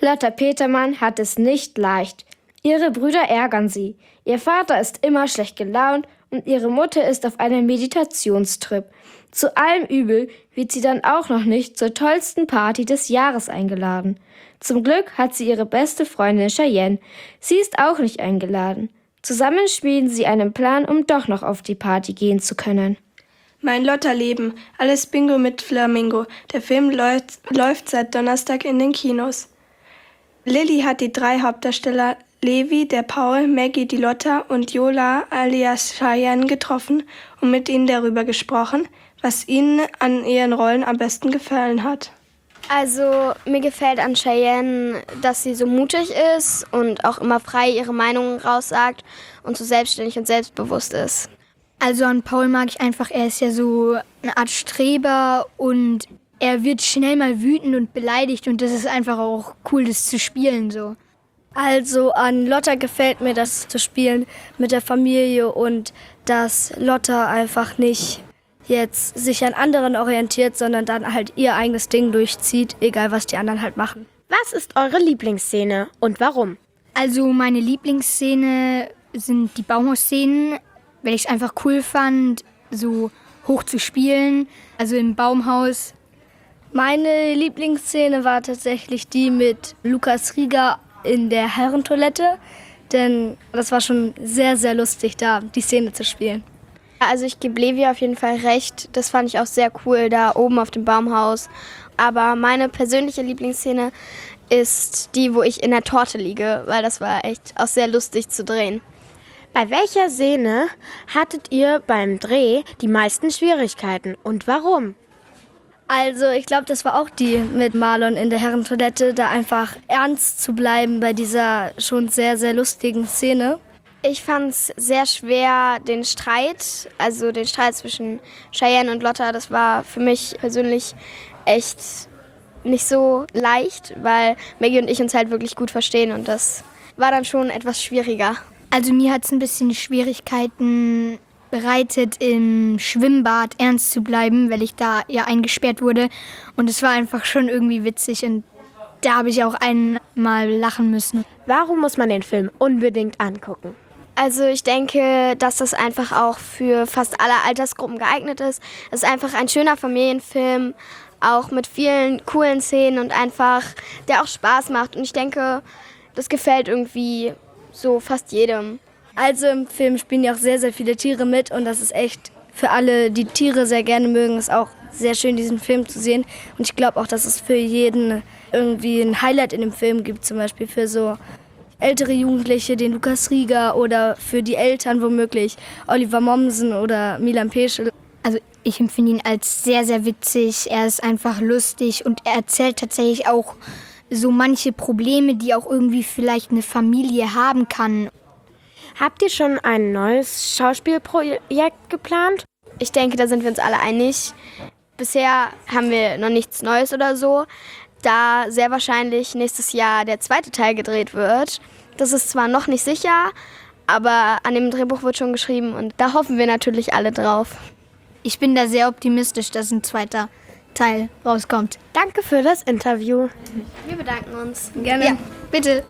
Lotta Petermann hat es nicht leicht. Ihre Brüder ärgern sie. Ihr Vater ist immer schlecht gelaunt und ihre Mutter ist auf einem Meditationstrip. Zu allem Übel wird sie dann auch noch nicht zur tollsten Party des Jahres eingeladen. Zum Glück hat sie ihre beste Freundin Cheyenne. Sie ist auch nicht eingeladen. Zusammen schmieden sie einen Plan, um doch noch auf die Party gehen zu können. Mein Lotterleben, alles Bingo mit Flamingo. Der Film läuft seit Donnerstag in den Kinos. Lilly hat die 3 Hauptdarsteller Levi, der Paul, Maggie, die Lotta und Yola alias Cheyenne getroffen und mit ihnen darüber gesprochen, was ihnen an ihren Rollen am besten gefallen hat. Also mir gefällt an Cheyenne, dass sie so mutig ist und auch immer frei ihre Meinungen raussagt und so selbstständig und selbstbewusst ist. Also an Paul mag ich einfach, er ist ja so eine Art Streber und er wird schnell mal wütend und beleidigt und das ist einfach auch cool, das zu spielen so. Also an Lotta gefällt mir das zu spielen mit der Familie und dass Lotta einfach nicht jetzt sich an anderen orientiert, sondern dann halt ihr eigenes Ding durchzieht, egal was die anderen halt machen. Was ist eure Lieblingsszene und warum? Also meine Lieblingsszene sind die Baumhausszenen, weil ich es einfach cool fand, so hoch zu spielen, also im Baumhaus. Meine Lieblingsszene war tatsächlich die mit Lukas Rieger in der Herrentoilette, denn das war schon sehr, sehr lustig, da die Szene zu spielen. Also ich gebe Levi auf jeden Fall recht, das fand ich auch sehr cool, da oben auf dem Baumhaus. Aber meine persönliche Lieblingsszene ist die, wo ich in der Torte liege, weil das war echt auch sehr lustig zu drehen. Bei welcher Szene hattet ihr beim Dreh die meisten Schwierigkeiten und warum? Also ich glaube, das war auch die mit Marlon in der Herrentoilette, da einfach ernst zu bleiben bei dieser schon sehr, sehr lustigen Szene. Ich fand es sehr schwer, den Streit zwischen Cheyenne und Lotta, das war für mich persönlich echt nicht so leicht, weil Maggie und ich uns halt wirklich gut verstehen und das war dann schon etwas schwieriger. Also mir hat es ein bisschen Schwierigkeiten bereitet, im Schwimmbad ernst zu bleiben, weil ich da ja eingesperrt wurde. Und es war einfach schon irgendwie witzig und da habe ich auch einmal lachen müssen. Warum muss man den Film unbedingt angucken? Also ich denke, dass das einfach auch für fast alle Altersgruppen geeignet ist. Es ist einfach ein schöner Familienfilm, auch mit vielen coolen Szenen und einfach, der auch Spaß macht. Und ich denke, das gefällt irgendwie so fast jedem. Also im Film spielen ja auch sehr, sehr viele Tiere mit und das ist echt für alle, die Tiere sehr gerne mögen, ist auch sehr schön, diesen Film zu sehen. Und ich glaube auch, dass es für jeden irgendwie ein Highlight in dem Film gibt, zum Beispiel für so ältere Jugendliche, den Lukas Rieger oder für die Eltern womöglich Oliver Mommsen oder Milan Peschel. Also ich empfinde ihn als sehr, sehr witzig. Er ist einfach lustig und er erzählt tatsächlich auch so manche Probleme, die auch irgendwie vielleicht eine Familie haben kann. Habt ihr schon ein neues Schauspielprojekt geplant? Ich denke, da sind wir uns alle einig. Bisher haben wir noch nichts Neues oder so, da sehr wahrscheinlich nächstes Jahr der 2. Teil gedreht wird. Das ist zwar noch nicht sicher, aber an dem Drehbuch wird schon geschrieben und da hoffen wir natürlich alle drauf. Ich bin da sehr optimistisch, dass ein 2. Teil rauskommt. Danke für das Interview. Wir bedanken uns. Gerne. Ja, bitte.